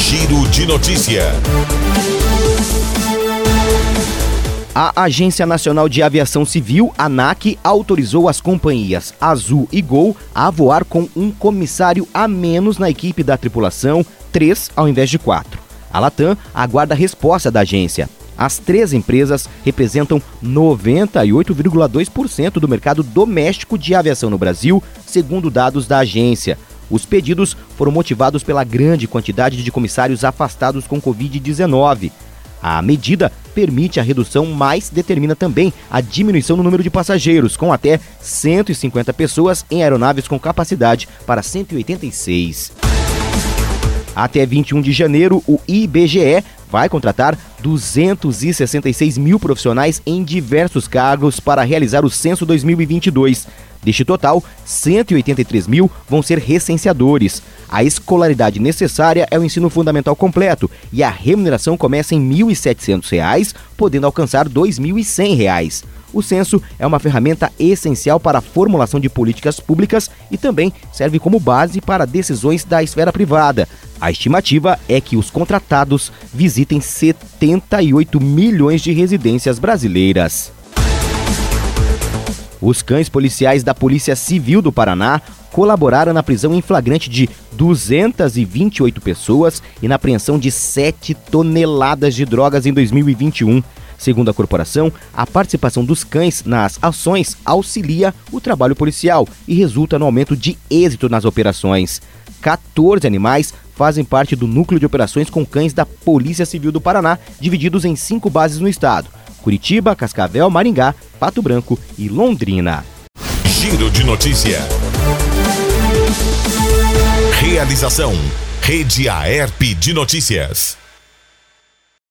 Giro de Notícia. A Agência Nacional de Aviação Civil, ANAC, autorizou as companhias Azul e Gol a voar com um comissário a menos na equipe da tripulação, 3 ao invés de 4. A Latam aguarda a resposta da agência. As 3 empresas representam 98,2% do mercado doméstico de aviação no Brasil, segundo dados da agência. Os pedidos foram motivados pela grande quantidade de comissários afastados com Covid-19. A medida permite a redução, mas determina também a diminuição no número de passageiros, com até 150 pessoas em aeronaves com capacidade para 186. Até 21 de janeiro, o IBGE vai contratar 266 mil profissionais em diversos cargos para realizar o censo 2022. Deste total, 183 mil vão ser recenseadores. A escolaridade necessária é o ensino fundamental completo e a remuneração começa em R$ 1.700, podendo alcançar R$ 2.100. O censo é uma ferramenta essencial para a formulação de políticas públicas e também serve como base para decisões da esfera privada. A estimativa é que os contratados visitem 78 milhões de residências brasileiras. Os cães policiais da Polícia Civil do Paraná colaboraram na prisão em flagrante de 228 pessoas e na apreensão de 7 toneladas de drogas em 2021. Segundo a corporação, a participação dos cães nas ações auxilia o trabalho policial e resulta no aumento de êxito nas operações. 14 animais fazem parte do núcleo de operações com cães da Polícia Civil do Paraná, divididos em 5 bases no estado: Curitiba, Cascavel, Maringá, Pato Branco e Londrina. Giro de Notícia. Realização: Rede Aerp de Notícias.